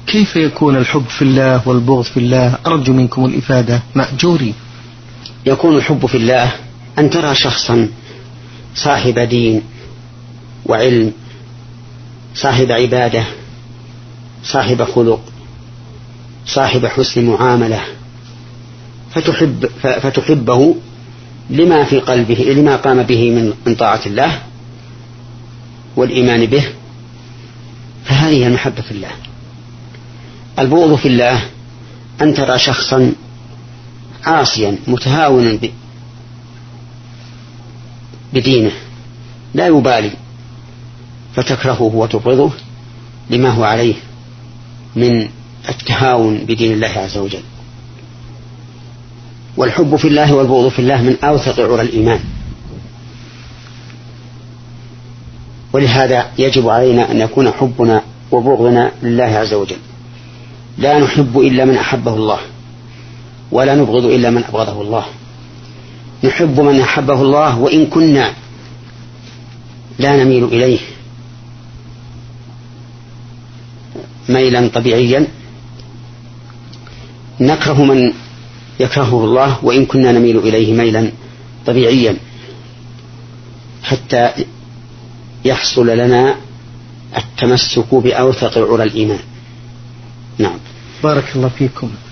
كيف يكون الحب في الله والبغض في الله؟ أرجو منكم الإفادة مأجورين. يكون الحب في الله أن ترى شخصا صاحب دين وعلم، صاحب عبادة، صاحب خلق، صاحب حسن معاملة، فتحبه لما في قلبه، لما قام به من طاعة الله والإيمان به، فهذه المحبة في الله. البغض في الله أن ترى شخصا عاصيا متهاونا بدينه لا يبالي، فتكرهه وتبغضه لما هو عليه من التهاون بدين الله عز وجل. والحب في الله والبغض في الله من أوثق عرى الإيمان، ولهذا يجب علينا أن يكون حبنا وبغضنا لله عز وجل. لا نحب إلا من أحبه الله، ولا نبغض إلا من أبغضه الله. نحب من أحبه الله وإن كنا لا نميل إليه ميلا طبيعيا، نكره من يكرهه الله وإن كنا نميل إليه ميلا طبيعيا، حتى يحصل لنا التمسك بأوثق عرى الإيمان. نعم. بارك الله فيكم.